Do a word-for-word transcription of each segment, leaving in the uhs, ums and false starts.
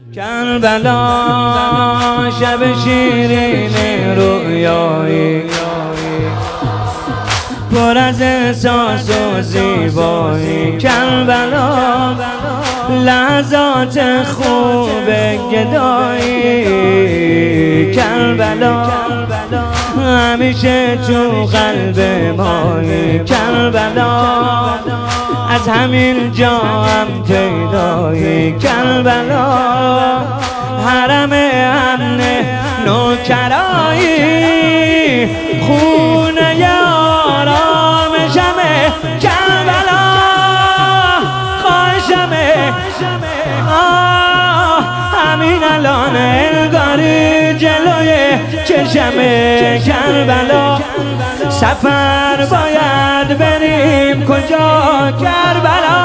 کربلا شب شیرین رویایی، پر از احساس و زیبایی. کربلا لحظات خوب گدایی. کربلا همیشه تو قلب مایی. کربلا از همین جا هم پیدایی. کربلا حرم امن نوکرایی، خونه آرامشمه. کربلا خواهشمه، آه همین الان انگاری جلوی چشمه. کربلا سفر باید بریم کجا؟ کربلا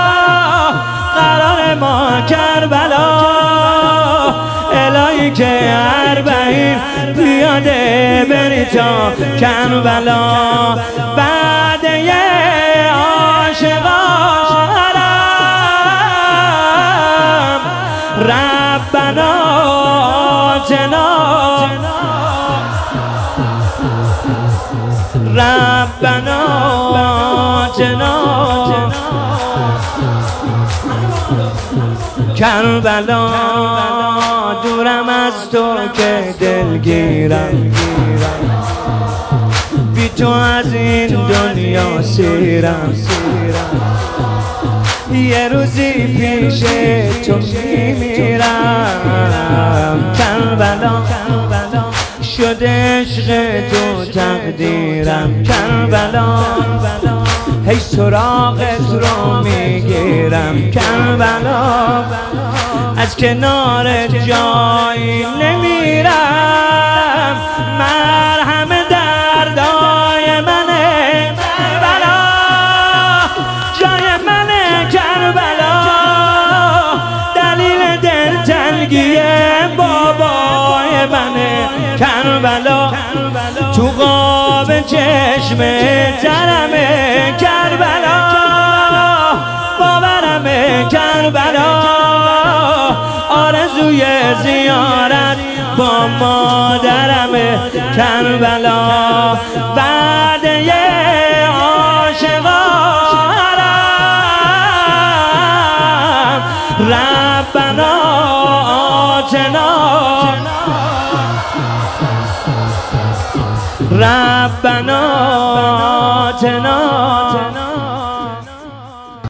قرار ما کربلا، الهی که اربعین پیاده بری تا کربلا. بعد یه عاشقانم ربنا آتنا، ربنا آتنا. کربلا دورم از تو که دلگیرم، بی تو از این دنیا سیرم. یه روزی پیش تو میمیرم. کربلا شده عشق تو تقدیرم. کربلا هی سراغت رو میگیرم. کربلا از کنار جایی نمیرم، مرهم دردای منه. کربلا جای منه. کربلا دلیل دلتنگی بابای منه. کربلا تو قاب چشم ترمه. کربلا باورمه. کربلا آرزوی زیارت با مادرمه. کربلا بعد یه عاشقانم ربنا آتنا، ربنا آتنا.